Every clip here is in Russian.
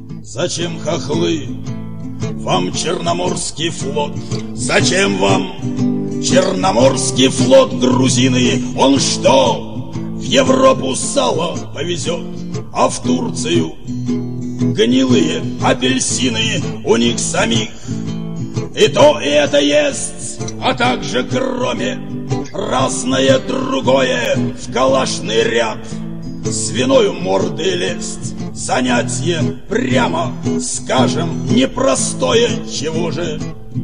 Зачем, хохлы, вам Черноморский флот? Зачем вам Черноморский флот, грузины? Он что, в Европу сало повезет, а в Турцию гнилые апельсины у них самих? И то, и это есть, а также кроме разное другое в калашный ряд. Свиною мордой лезть — занятие, прямо скажем, непростое. Чего же?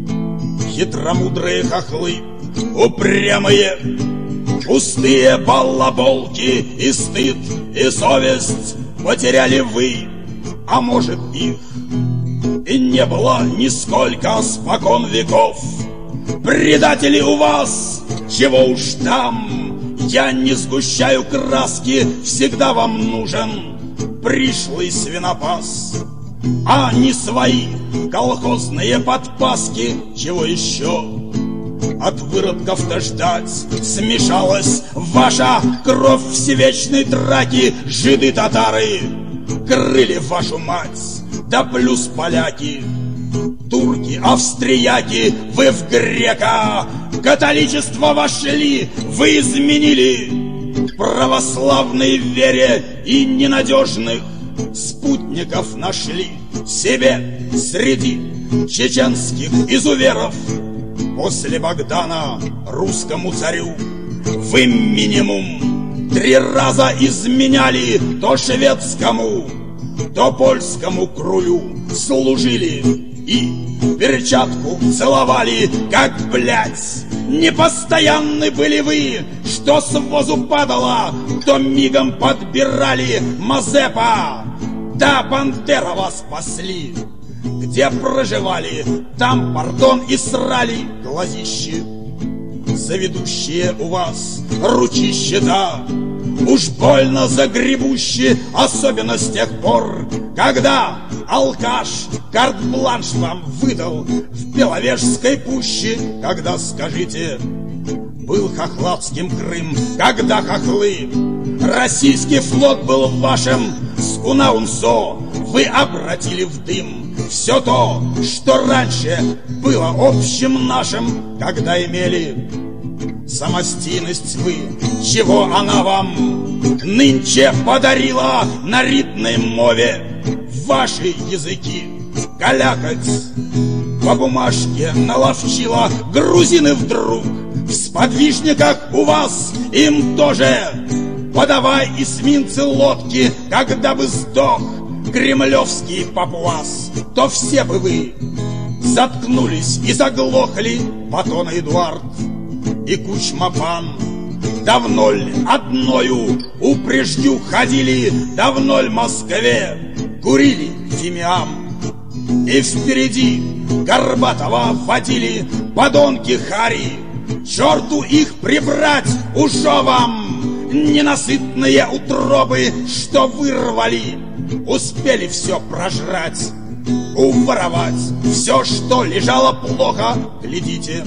Хитромудрые хохлы, упрямые, пустые балаболки, и стыд, и совесть потеряли вы, а может их и не было нисколько спокон веков. Предатели у вас, чего уж там, я не сгущаю краски, всегда вам нужен пришлый свинопас, а не свои колхозные подпаски. Чего еще? От выродков-то ждать смешалась ваша кровь всевечной драки. Жиды-татары крыли вашу мать, да плюс поляки, турки, австрияки. Вы в грека католичество вошли, вы изменили православной вере и ненадежных спутников нашли себе среди чеченских изуверов. После Богдана русскому царю вы минимум 3 раза изменяли, то шведскому, то польскому крулю служили и перчатку целовали, как, блядь, непостоянны были вы, что с возу падало, то мигом подбирали Мазепа, да Бандера вас спасли. Где проживали, там, пардон, и срали глазищи. Заведущие у вас ручище, да, уж больно загребущие, особенно с тех пор, когда алкаш карт-бланш вам выдал в Беловежской пуще. Когда, скажите, был хохладским Крым, когда, хохлы, российский флот был в вашем Скунаунсо, вы обратили в дым все то, что раньше было общим нашим. Когда имели самостийность вы, чего она вам нынче подарила на ритной мове? Ваши языки калякать по бумажке наловчила. Грузины вдруг в сподвижниках у вас, им тоже подавай эсминцы лодки. Когда бы сдох кремлевский папуас, то все бы вы заткнулись и заглохли. Батон Эдуард и Кучма-пан давно ль одною упреждю ходили, давно ль Москве курили фимиам, и впереди Горбатова водили подонки Хари. Черту их прибрать, уже вам ненасытные утробы, что вырвали, успели все прожрать, уворовать все, что лежало плохо. Глядите,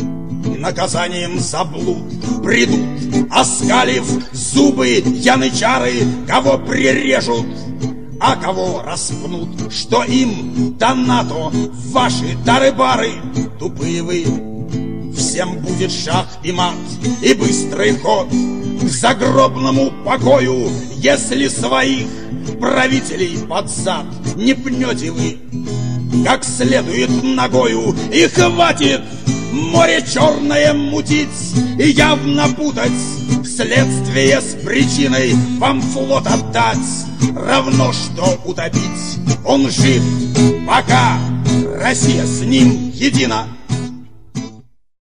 наказанием за блуд придут, оскалив зубы янычары, кого прирежут, а кого распнут. Что им до НАТО ваши тары-бары? Тупые вы, всем будет шах и мат и быстрый ход к загробному покою, если своих правителей под зад не пнете вы как следует ногою. И хватит море черное мутить и явно путать следствие с причиной. Вам флот отдать равно что утопить. Он жив, пока Россия с ним едина.